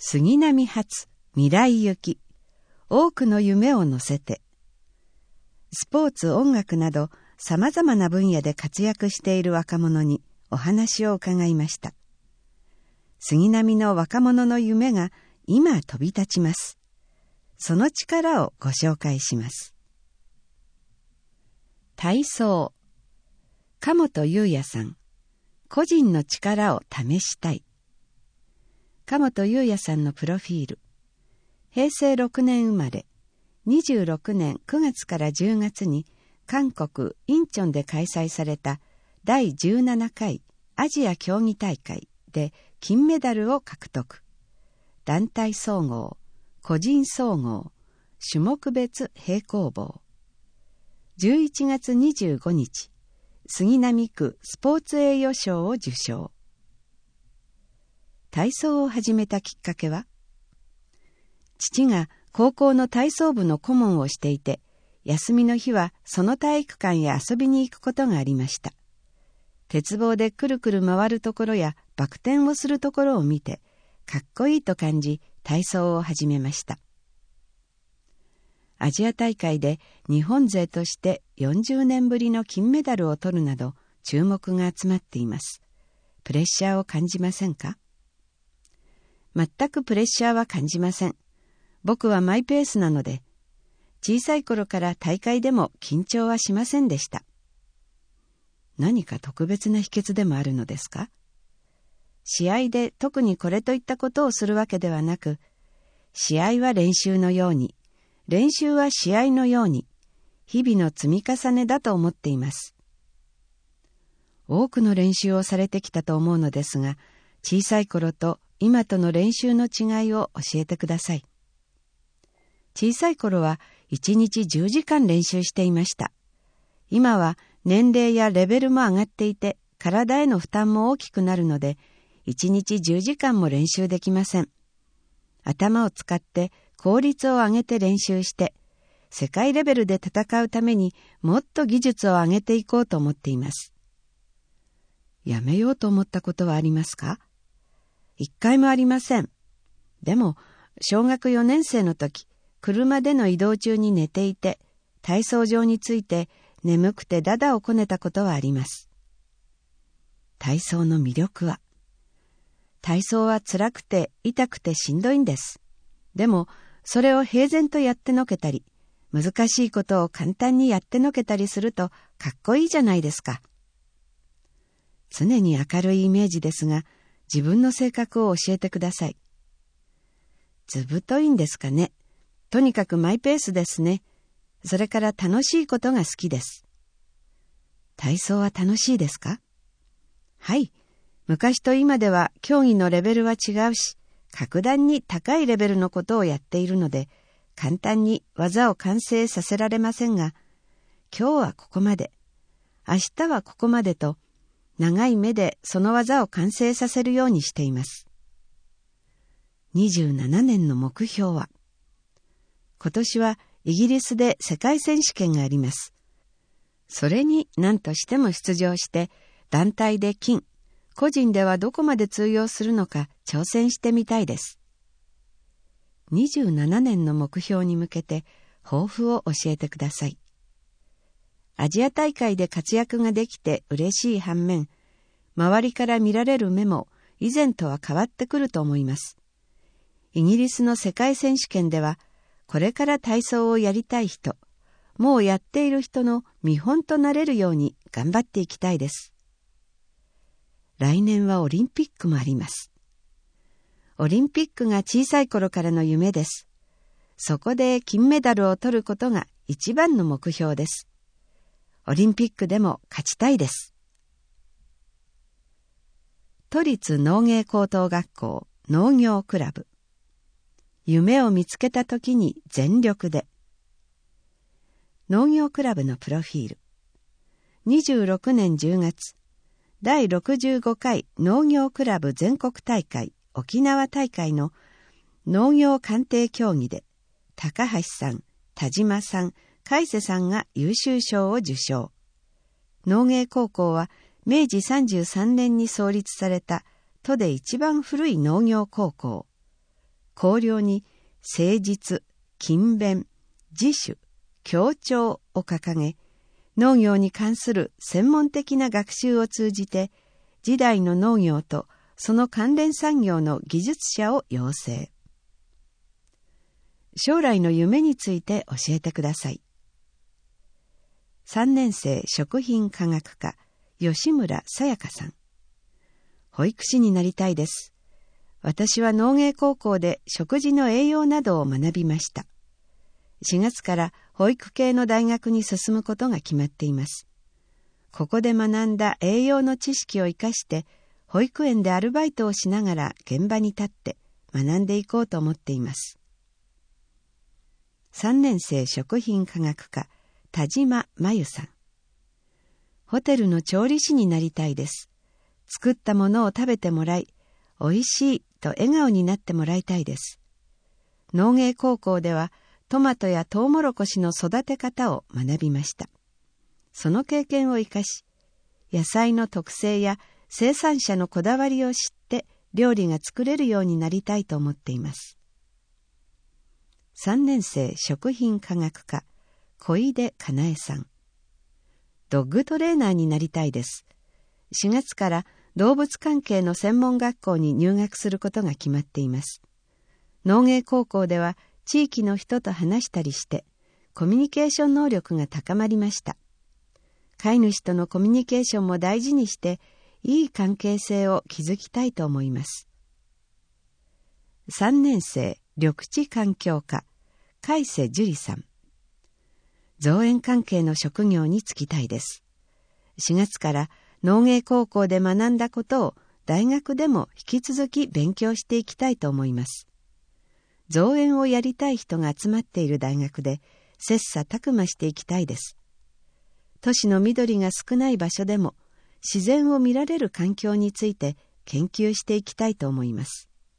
杉並発未来行き、多くの夢を乗せて。スポーツ、音楽など様々な分野で活躍している若者にお話を伺いました。杉並の若者の夢が今飛び立ちます。その力をご紹介します。体操。加本優也さん。個人の力を試したい。加本優也さんのプロフィール。平成6年生まれ、26年9月から10月に韓国インチョンで開催された第17回アジア競技大会で金メダルを獲得。団体総合、個人総合、種目別平行棒。11月25日、杉並区スポーツ栄誉賞を受賞。体操を始めたきっかけは、父が高校の体操部の顧問をしていて、休みの日はその体育館へ遊びに行くことがありました。鉄棒でくるくる回るところやバク転をするところを見て、かっこいいと感じ体操を始めました。アジア大会で日本勢として40年ぶりの金メダルを取るなど注目が集まっています。プレッシャーを感じませんか？全くプレッシャーは感じません。僕はマイペースなので、小さい頃から大会でも緊張はしませんでした。何か特別な秘訣でもあるのですか？試合で特にこれといったことをするわけではなく、試合は練習のように、練習は試合のように、日々の積み重ねだと思っています。多くの練習をされてきたと思うのですが、小さい頃と今との練習の違いを教えてください。小さい頃は1日10時間練習していました。今は年齢やレベルも上がっていて、体への負担も大きくなるので、1日10時間も練習できません。頭を使って効率を上げて練習して、世界レベルで戦うためにもっと技術を上げていこうと思っています。やめようと思ったことはありますか？一回もありません。でも、小学4年生の時、車での移動中に寝ていて、体操場について眠くてダダをこねたことはあります。体操の魅力は、体操は辛くて痛くてしんどいんです。でも、それを平然とやってのけたり、難しいことを簡単にやってのけたりするとかっこいいじゃないですか。常に明るいイメージですが、自分の性格を教えてください。ずぶといんですかね。とにかくマイペースですね。それから楽しいことが好きです。体操は楽しいですか？はい。昔と今では競技のレベルは違うし、格段に高いレベルのことをやっているので、簡単に技を完成させられませんが、今日はここまで、明日はここまでと、長い目でその技を完成させるようにしています。27年の目標は、今年はイギリスで世界選手権があります。それに何としても出場して、団体で金、個人ではどこまで通用するのか挑戦してみたいです。27年の目標に向けて抱負を教えてください。アジア大会で活躍ができて嬉しい反面、周りから見られる目も以前とは変わってくると思います。イギリスの世界選手権では、これから体操をやりたい人、もうやっている人の見本となれるように頑張っていきたいです。来年はオリンピックもあります。オリンピックが小さい頃からの夢です。そこで金メダルを取ることが一番の目標です。オリンピックでも勝ちたいです。都立農芸高等学校農業クラブ。夢を見つけたときに全力で。農業クラブのプロフィール。26年10月、第65回農業クラブ全国大会沖縄大会の農業鑑定競技で、高橋さん、田島さん、海瀬さんが優秀賞を受賞。農芸高校は明治33年に創立された都で一番古い農業高校。 綱領に誠実、勤勉、自主、協調を掲げ、農業に関する専門的な学習を通じて、時代の農業とその関連産業の技術者を養成。将来の夢について教えてください。3年生食品科学科、吉村さやかさん。保育士になりたいです。私は農芸高校で食事の栄養などを学びました。4月から保育系の大学に進むことが決まっています。ここで学んだ栄養の知識を生かして、保育園でアルバイトをしながら現場に立って学んでいこうと思っています。3年生食品科学科、田島真由さん。ホテルの調理師になりたいです。作ったものを食べてもらい、おいしいと笑顔になってもらいたいです。農芸高校ではトマトやトウモロコシの育て方を学びました。その経験を生かし、野菜の特性や生産者のこだわりを知って料理が作れるようになりたいと思っています。3年生食品科学科、小出かなえさん。ドッグトレーナーになりたいです。4月から動物関係の専門学校に入学することが決まっています。農芸高校では地域の人と話したりして、コミュニケーション能力が高まりました。飼い主とのコミュニケーションも大事にして、いい関係性を築きたいと思います。3年生緑地環境科、海瀬樹里さん。造園関係の職業に就きたいです。4月から農芸高校で学んだことを大学でも引き続き勉強していきたいと思います。造園をやりたい人が集まっている大学で切磋琢磨していきたいです。都市の緑が少ない場所でも自然を見られる環境について研究していきたいと思います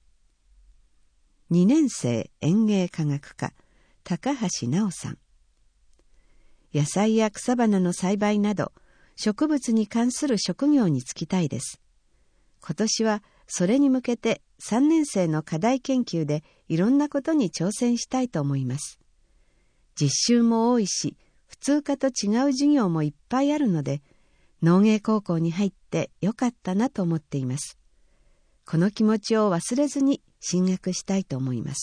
。2年生園芸科学科、高橋直さん。野菜や草花の栽培など植物に関する職業に就きたいです。今年はそれに向けて3年生の課題研究でいろんなことに挑戦したいと思います。実習も多いし、普通科と違う授業もいっぱいあるので、農芸高校に入ってよかったなと思っています。この気持ちを忘れずに進学したいと思います。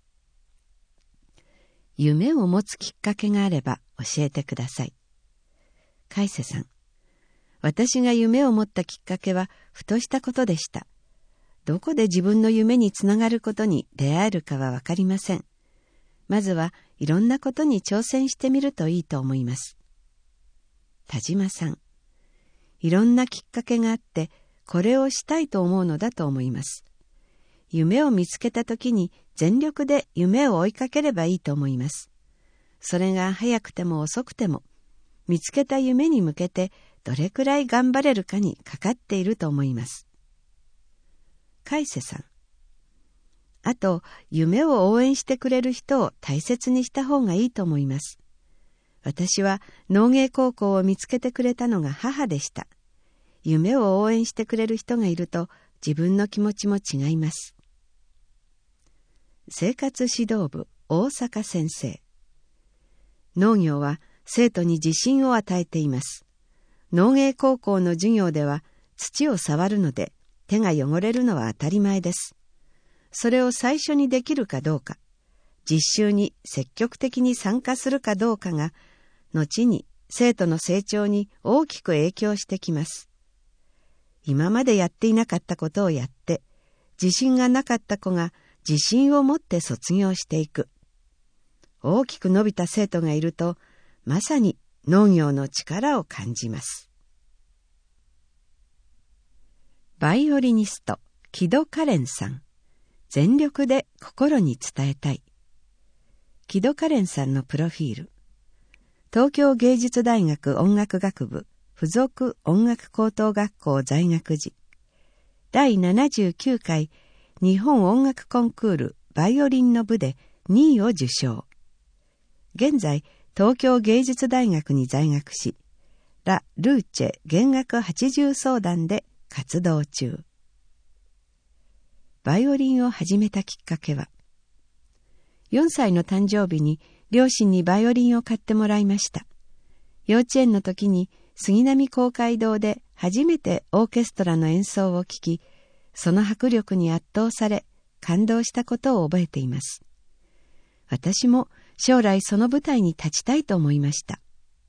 夢を持つきっかけがあれば教えてください。海瀬さん。私が夢を持ったきっかけはふとしたことでした。どこで自分の夢につながることに出会えるかはわかりません。まずはいろんなことに挑戦してみるといいと思います。田島さん。いろんなきっかけがあって、これをしたいと思うのだと思います。夢を見つけたときに全力で夢を追いかければいいと思います。それが早くても遅くても、見つけた夢に向けてどれくらい頑張れるかにかかっていると思います。海瀬さん。あと、夢を応援してくれる人を大切にした方がいいと思います。私は農芸高校を見つけてくれたのが母でした。夢を応援してくれる人がいると自分の気持ちも違います。生活指導部大阪先生。農業は生徒に自信を与えています。農芸高校の授業では土を触るので手が汚れるのは当たり前です。それを最初にできるかどうか、実習に積極的に参加するかどうかが、後に生徒の成長に大きく影響してきます。今までやっていなかったことをやって、自信がなかった子が自信を持って卒業していく。大きく伸びた生徒がいると、まさに農業の力を感じます。バイオリニスト、木戸カレンさん。全力で心に伝えたい。木戸カレンさんのプロフィール。東京芸術大学音楽学部附属音楽高等学校在学時、第79回日本音楽コンクールバイオリンの部で2位を受賞。現在、東京芸術大学に在学し、ラ・ルーチェ弦楽八重奏団で活動中。 バイオリンを始めたきっかけは、4歳の誕生日に両親にバイオリンを買ってもらいました。幼稚園の時に杉並公会堂で初めてオーケストラの演奏を聴き、その迫力に圧倒され感動したことを覚えています。私も将来その舞台に立ちたいと思いました。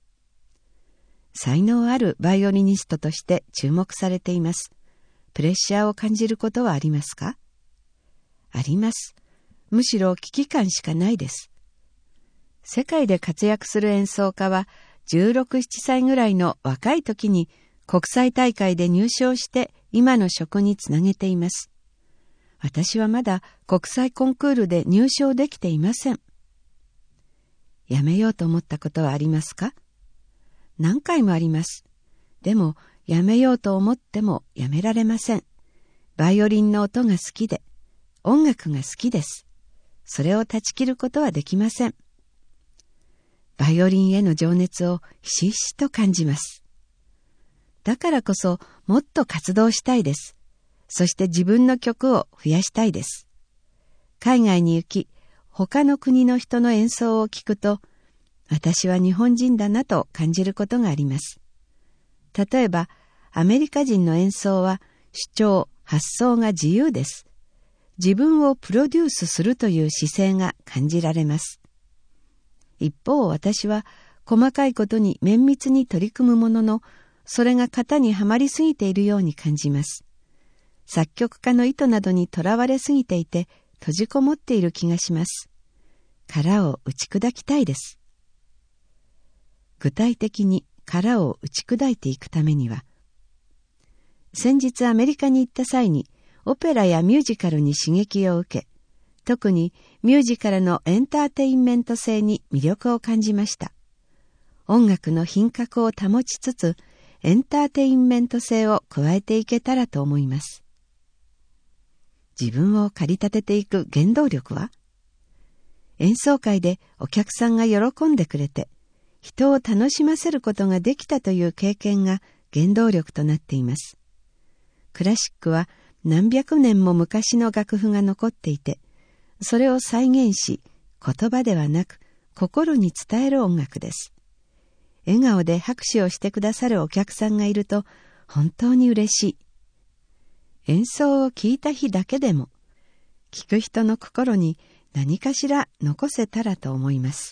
才能あるバイオリニストとして注目されています。プレッシャーを感じることはありますか？あります。むしろ危機感しかないです。世界で活躍する演奏家は16、17歳ぐらいの若い時に国際大会で入賞して今の職につなげています。私はまだ国際コンクールで入賞できていません。やめようと思ったことはありますか？何回もあります。でもやめようと思ってもやめられません。バイオリンの音が好きで、音楽が好きです。それを断ち切ることはできません。バイオリンへの情熱をひしひしと感じます。だからこそもっと活動したいです。そして自分の曲を増やしたいです。海外に行き、他の国の人の演奏を聴くと、私は日本人だなと感じることがあります。例えば、アメリカ人の演奏は主張、発想が自由です。自分をプロデュースするという姿勢が感じられます。一方、私は細かいことに綿密に取り組むものの、それが型にはまりすぎているように感じます。作曲家の意図などにとらわれすぎていて、閉じこもっている気がします。殻を打ち砕きたいです。具体的に殻を打ち砕いていくためには、先日アメリカに行った際にオペラやミュージカルに刺激を受け、特にミュージカルのエンターテインメント性に魅力を感じました。音楽の品格を保ちつつ、エンターテインメント性を加えていけたらと思います。自分を駆り立てていく原動力は？演奏会でお客さんが喜んでくれて、人を楽しませることができたという経験が原動力となっています。クラシックは何百年も昔の楽譜が残っていて、それを再現し、言葉ではなく心に伝える音楽です。笑顔で拍手をしてくださるお客さんがいると本当に嬉しい。演奏を聴いた日だけでも、聴く人の心に何かしら残せたらと思います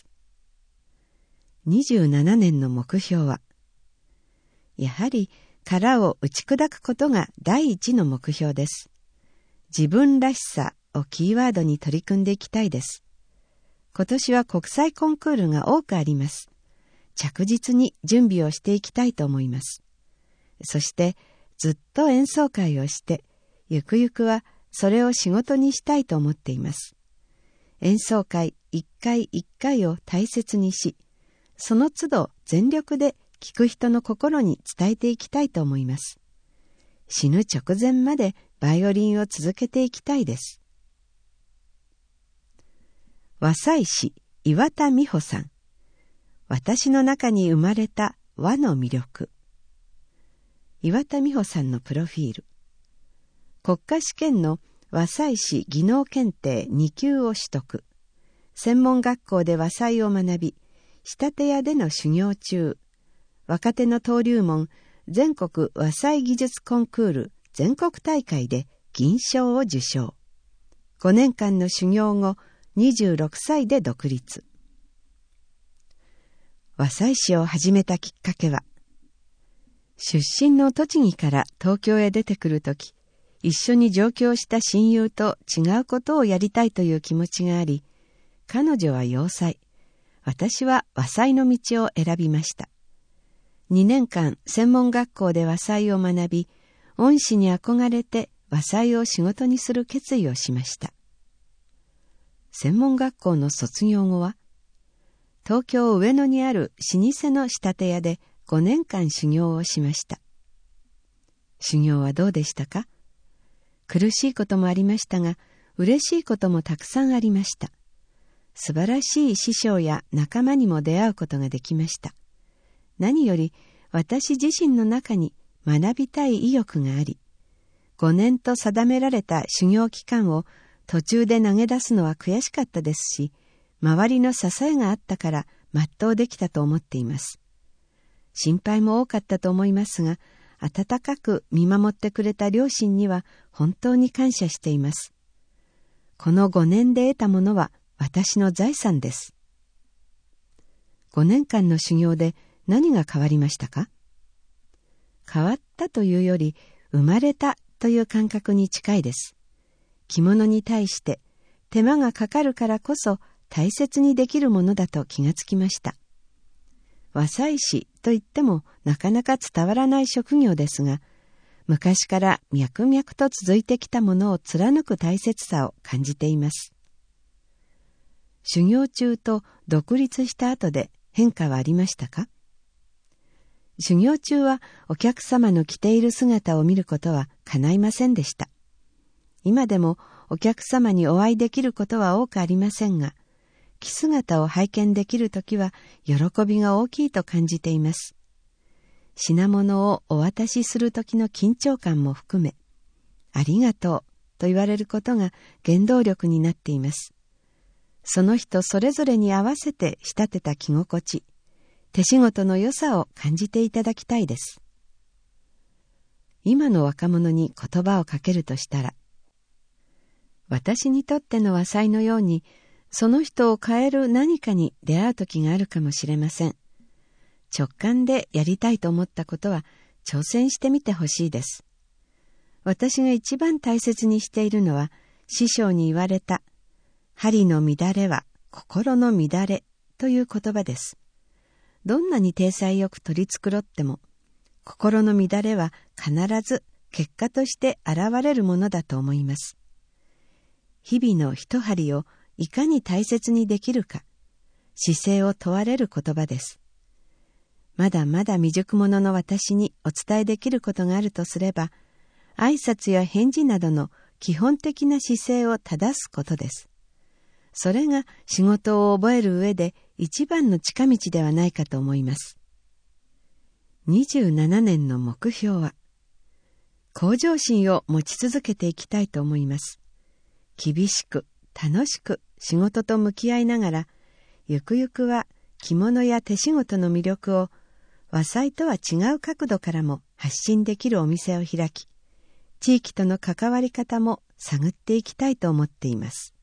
。27年の目標は、やはり殻を打ち砕くことが第一の目標です。自分らしさをキーワードに取り組んでいきたいです。今年は国際コンクールが多くあります。着実に準備をしていきたいと思います。そしてずっと演奏会をして、ゆくゆくはそれを仕事にしたいと思っています。演奏会一回一回を大切にし、その都度全力で聴く人の心に伝えていきたいと思います。死ぬ直前までバイオリンを続けていきたいです。和裁師岩田美穂さん。私の中に生まれた和の魅力。岩田美穂さんのプロフィール。国家試験の和裁師技能検定2級を取得。専門学校で和裁を学び、仕立て屋での修行中。若手の登竜門全国和裁技術コンクール全国大会で銀賞を受賞。5年間の修行後、26歳で独立。和裁師を始めたきっかけは、出身の栃木から東京へ出てくるとき、一緒に上京した親友と違うことをやりたいという気持ちがあり、彼女は洋裁、私は和裁の道を選びました。2年間専門学校で和裁を学び、恩師に憧れて和裁を仕事にする決意をしました。専門学校の卒業後は、東京上野にある老舗の仕立て屋で5年間修行をしました。修行はどうでしたか？苦しいこともありましたが、嬉しいこともたくさんありました。素晴らしい師匠や仲間にも出会うことができました。何より私自身の中に学びたい意欲があり、 5年と定められた修行期間を途中で投げ出すのは悔しかったですし、周りの支えがあったから全うできたと思っています。心配も多かったと思いますが、温かく見守ってくれた両親には本当に感謝しています。この5年で得たものは私の財産です。5年間の修行で何が変わりましたか？変わったというより、生まれたという感覚に近いです。着物に対して手間がかかるからこそ大切にできるものだと気がつきました。和裁師といってもなかなか伝わらない職業ですが、昔から脈々と続いてきたものを貫く大切さを感じています。修行中と独立した後で変化はありましたか？修行中はお客様の着ている姿を見ることは叶いませんでした。今でもお客様にお会いできることは多くありませんが、着姿を拝見できるときは喜びが大きいと感じています。品物をお渡しするときの緊張感も含め、ありがとうと言われることが原動力になっています。その人それぞれに合わせて仕立てた着心地、手仕事の良さを感じていただきたいです。今の若者に言葉をかけるとしたら、私にとっての和裁のように、その人を変える何かに出会う時があるかもしれません。直感でやりたいと思ったことは挑戦してみてほしいです。私が一番大切にしているのは、師匠に言われた、針の乱れは心の乱れという言葉です。どんなに体裁よく取り繕っても、心の乱れは必ず結果として現れるものだと思います。日々の一針をいかに大切にできるか、姿勢を問われる言葉です。まだまだ未熟者の私にお伝えできることがあるとすれば、挨拶や返事などの基本的な姿勢を正すことです。それが仕事を覚える上で一番の近道ではないかと思います。27年の目標は、向上心を持ち続けていきたいと思います。厳しく楽しく仕事と向き合いながら、ゆくゆくは着物や手仕事の魅力を和裁とは違う角度からも発信できるお店を開き、地域との関わり方も探っていきたいと思っています。